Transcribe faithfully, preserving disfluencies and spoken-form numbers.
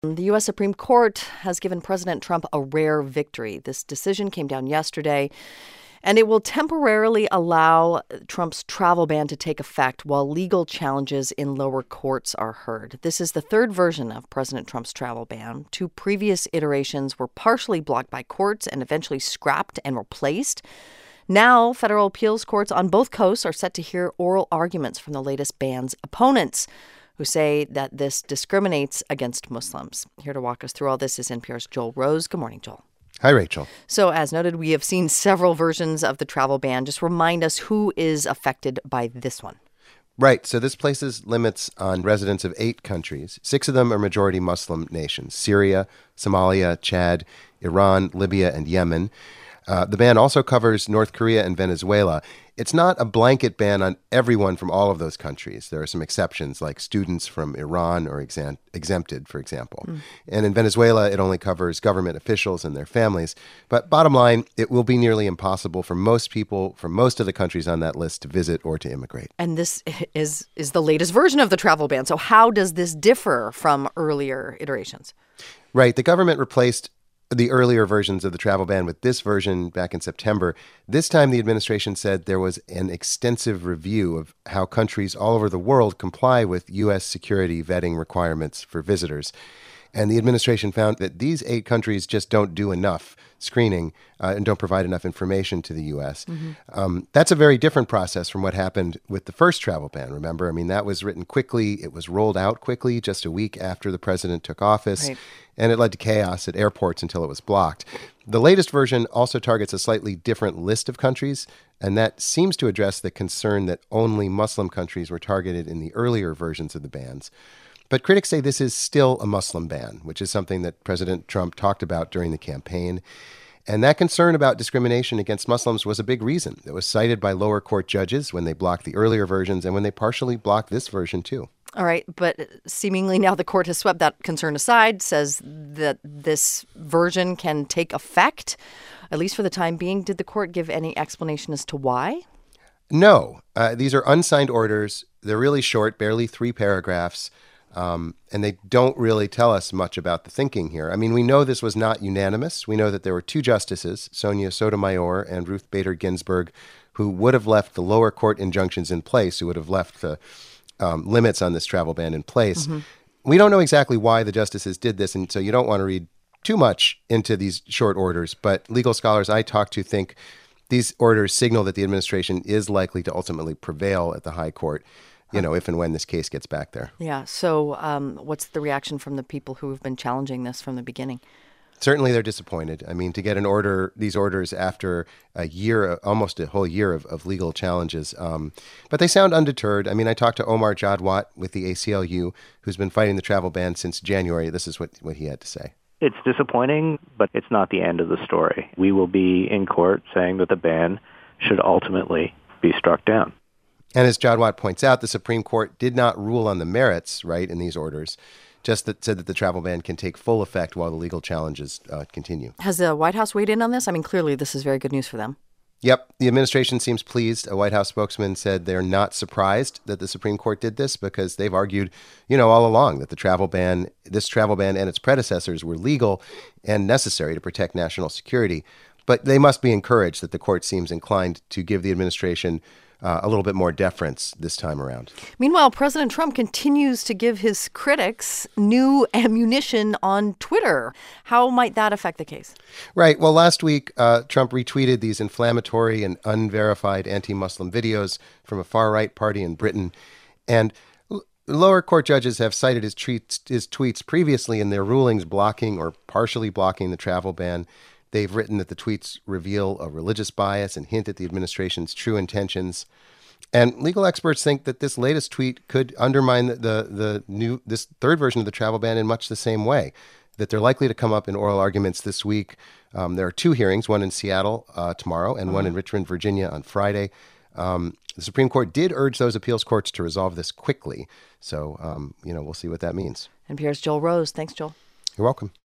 The U S Supreme Court has given President Trump a rare victory. This decision came down yesterday, and it will temporarily allow Trump's travel ban to take effect while legal challenges in lower courts are heard. This is the third version of President Trump's travel ban. Two previous iterations were partially blocked by courts and eventually scrapped and replaced. Now, federal appeals courts on both coasts are set to hear oral arguments from the latest ban's opponents, who say that this discriminates against Muslims. Here to walk us through all this is N P R's Joel Rose. Good morning, Joel. Hi, Rachel. So, as noted, we have seen several versions of the travel ban. Just remind us who is affected by this one. Right. So this places limits on residents of eight countries. Six of them are majority Muslim nations: Syria, Somalia, Chad, Iran, Libya, and Yemen. Uh, the ban also covers North Korea and Venezuela. It's not a blanket ban on everyone from all of those countries. There are some exceptions, like students from Iran are exem- exempted, for example. Mm. And in Venezuela, it only covers government officials and their families. But bottom line, it will be nearly impossible for most people from most of the countries on that list to visit or to immigrate. And this is, is the latest version of the travel ban. So how does this differ from earlier iterations? Right. The government replaced the earlier versions of the travel ban with this version back in September. This time, the administration said there was an extensive review of how countries all over the world comply with U S security vetting requirements for visitors. And the administration found that these eight countries just don't do enough screening uh, and don't provide enough information to the U S. Mm-hmm. Um, that's a very different process from what happened with the first travel ban, remember? I mean, that was written quickly. It was rolled out quickly just a week after the president took office. Right. And it led to chaos at airports until it was blocked. The latest version also targets a slightly different list of countries, and that seems to address the concern that only Muslim countries were targeted in the earlier versions of the bans. But critics say this is still a Muslim ban, which is something that President Trump talked about during the campaign. And that concern about discrimination against Muslims was a big reason. It was cited by lower court judges when they blocked the earlier versions and when they partially blocked this version, too. All right, but seemingly now the court has swept that concern aside, says that this version can take effect, at least for the time being. Did the court give any explanation as to why? No. Uh, these are unsigned orders. They're really short, barely three paragraphs. Um, and they don't really tell us much about the thinking here. I mean, we know this was not unanimous. We know that there were two justices, Sonia Sotomayor and Ruth Bader Ginsburg, who would have left the lower court injunctions in place, who would have left the um, limits on this travel ban in place. Mm-hmm. We don't know exactly why the justices did this, and so you don't want to read too much into these short orders. But legal scholars I talked to think these orders signal that the administration is likely to ultimately prevail at the high court, you know, if and when this case gets back there. Yeah. So um, what's the reaction from the people who have been challenging this from the beginning? Certainly they're disappointed. I mean, to get an order, these orders after a year, almost a whole year of, of legal challenges. Um, but they sound undeterred. I mean, I talked to Omar Jadwat with the A C L U, who's been fighting the travel ban since January. This is what, what he had to say. It's disappointing, but it's not the end of the story. We will be in court saying that the ban should ultimately be struck down. And as Jadwat points out, the Supreme Court did not rule on the merits, right, in these orders, just that said that the travel ban can take full effect while the legal challenges uh, continue. Has the White House weighed in on this? I mean, clearly this is very good news for them. Yep. The administration seems pleased. A White House spokesman said they're not surprised that the Supreme Court did this because they've argued, you know, all along that the travel ban, this travel ban and its predecessors were legal and necessary to protect national security. But they must be encouraged that the court seems inclined to give the administration Uh, a little bit more deference this time around. Meanwhile, President Trump continues to give his critics new ammunition on Twitter. How might that affect the case? Right. Well, last week, uh, Trump retweeted these inflammatory and unverified anti-Muslim videos from a far-right party in Britain. And l- lower court judges have cited his, treats, his tweets previously in their rulings blocking or partially blocking the travel ban. They've written that the tweets reveal a religious bias and hint at the administration's true intentions. And legal experts think that this latest tweet could undermine the, the, the new this third version of the travel ban in much the same way, that they're likely to come up in oral arguments this week. Um, there are two hearings, one in Seattle uh, tomorrow and mm-hmm. one in Richmond, Virginia on Friday. Um, the Supreme Court did urge those appeals courts to resolve this quickly. So, um, you know, we'll see what that means. N P R's Joel Rose. Thanks, Joel. You're welcome.